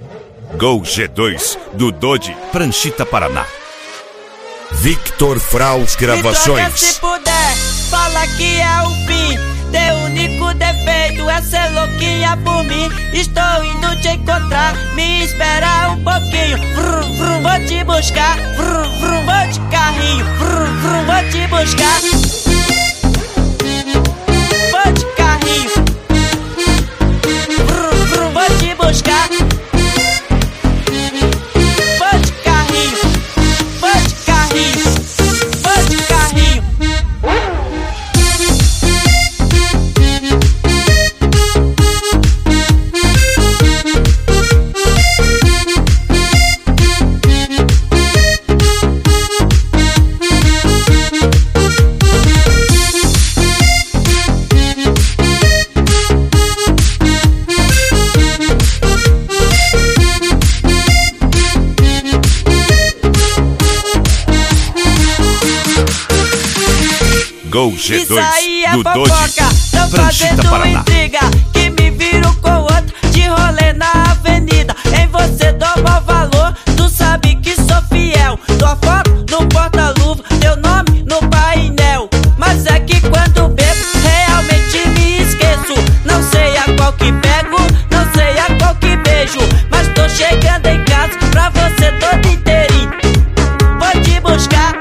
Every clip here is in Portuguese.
Gol G2 do Dodge, Pranchita, Paraná. Victor Fraus Gravações. Me troca se puder, fala que é o fim. Teu único defeito é ser louquinha por mim. Estou indo te encontrar, me espera um pouquinho. Vrum, vrum, vou te buscar. Vrum, vrum, vou de carrinho. Vrum, vrum, vou te buscar. Vou de carrinho. Vrum, vrum, vou te buscar. Vou de carrinho. Vou de carrinho. Vou de carrinho. Gol G2 Isso aí é do Dodge, fofoca, tão Pranchita, fazendo Paraná. intriga, que me viro com outro de rolê na avenida. Em você dou maior valor, tu sabe que sou fiel. Tua foto no porta-luva, teu nome no painel. Mas é que quando bebo, realmente me esqueço. Não sei a qual que pego, não sei a qual que beijo. Mas tô chegando em casa pra você todo inteirinho. Vou te buscar.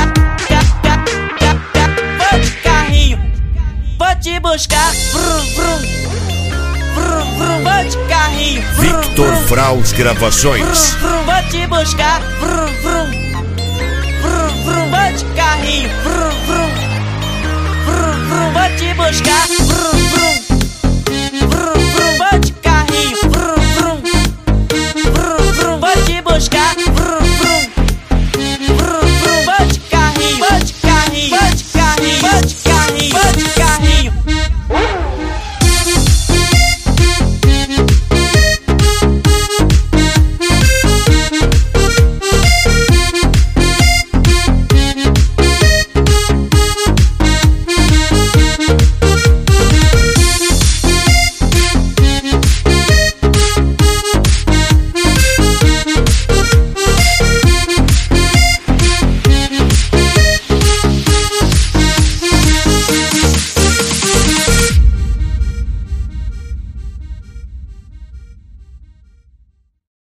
Vou te buscar, vrum, vrum. Vrum, vrum, vou de carrinho. Vrum, Victor vrum. Fraus Gravações. Vrum, vrum, vou te buscar, vrum, vrum. Vrum, vrum, vou de carrinho. Vrum, vrum. Vrum, vrum, vou te buscar, vrum, vrum.